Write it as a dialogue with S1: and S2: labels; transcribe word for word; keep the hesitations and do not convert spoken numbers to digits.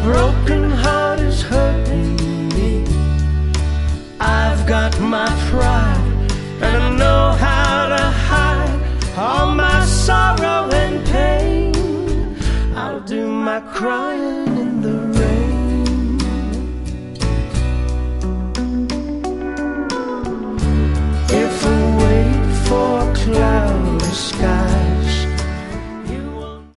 S1: broken heart is hurting me. I've got my pride, and I know how to hide all my sorrow and pain. I'll do my crying